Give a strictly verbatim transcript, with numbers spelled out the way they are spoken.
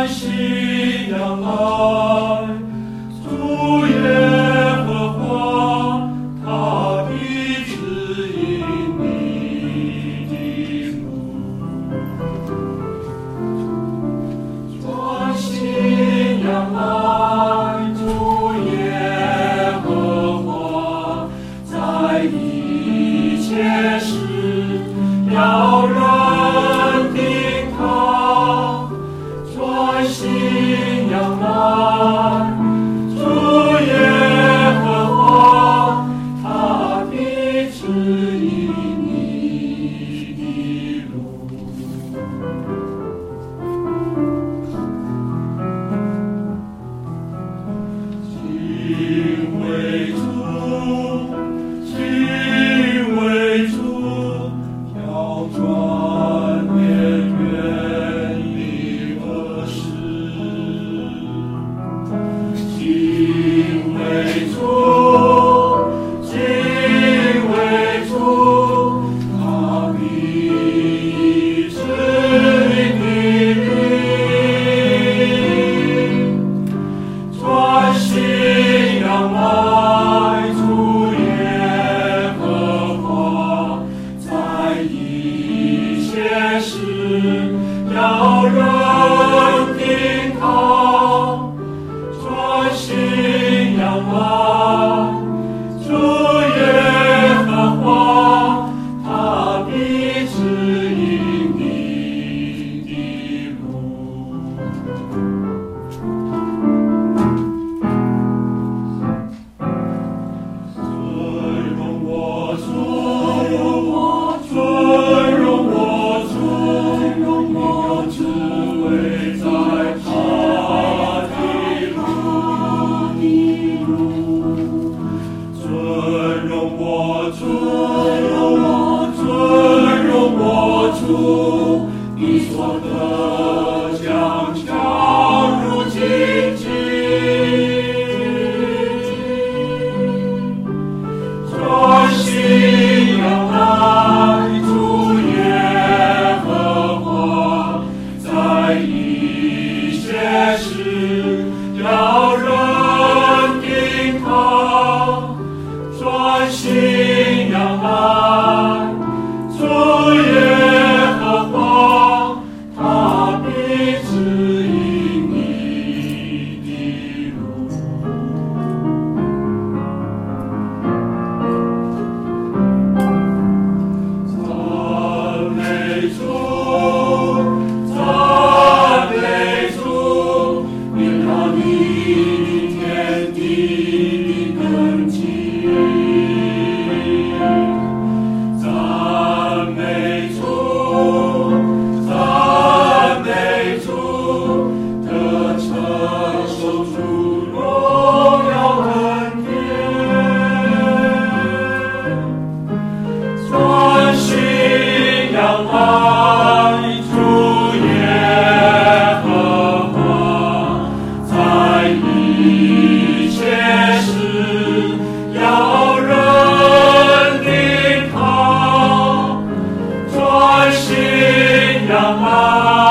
专心仰赖主耶和华，他必指引你的路。专心仰赖主耶和华，在一切时要认定他，专心仰赖主耶和华，他必指引你的路。敬畏主，敬畏主，要专念远离恶事。敬畏主，敬畏主，他必指引你的专心仰赖主耶和华，在一切时要认定他，专心仰赖主耶和华，他必指引你的路。尊荣我主，尊荣我主，你有智慧在他的路的路。尊荣我主，尊荣我主，你所得奖强如荆棘。专心仰赖主耶和华，在一切时要认定他，专心仰赖主耶和华，他必指引你的路。赞美主，赞美主，因他立天地的根基。赞美主，赞美主，得承受主荣耀恩典。专心仰赖主耶和华，在一切时要认定他，专心仰赖